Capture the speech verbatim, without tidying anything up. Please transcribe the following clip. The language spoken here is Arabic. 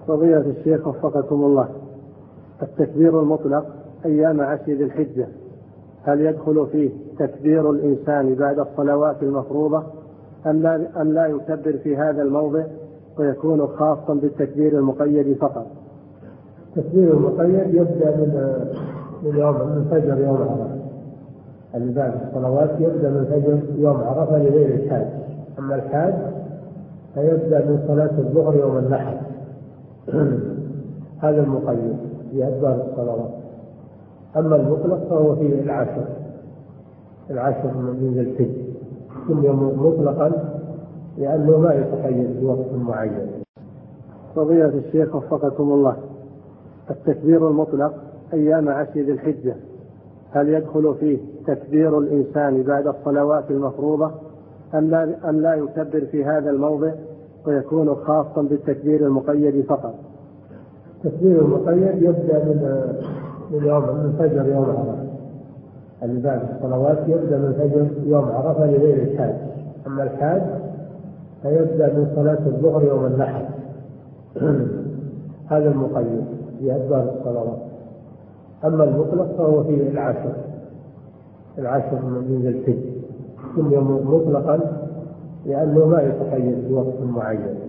فضيلة الشيخ وفقكم الله، التكبير المطلق أيام عشر ذي الحجة هل يدخل فيه تكبير الإنسان بعد الصلوات المفروضة أم لا, أم لا يكبر في هذا الموضع ويكون خاصا بالتكبير المقيد فقط؟ التكبير المقيد يبدأ من من يوم من فجر يوم عرفة، اللي بعد الصلوات يبدأ من فجر يوم عرفة لغير الحاج. أما الحاج فيبدأ من صلاة الظهر يوم النحر هذا المقيد في أدبار الصلوات. أما المطلق فهو في العشر العشر من ذي الحجة، كل يوم مطلقا لأنه ما يتقيد بوقت معين. فضيلة الشيخ وفقكم الله، التكبير المطلق أيام عشر ذي الحجة هل يدخل فيه تكبير الإنسان بعد الصلوات المفروضة أم لا, أم لا يكبر في هذا الموضع ويكون خاصا بالتكبير المقيد فقط؟ التكبير المقيد يبدأ من من يوم من فجر يوم عرفة، اللي بعد الصلوات يبدأ من فجر يوم عرفة لغير الحاج. أما الحاج فيبدأ من صلاة الظهر يوم النحر هذا المقيد في أدبار الصلوات. أما المطلق فهو في العشر العشر من ذي الحجة، كل يوم مطلقا لأنه ما يتقيد بوقت معين.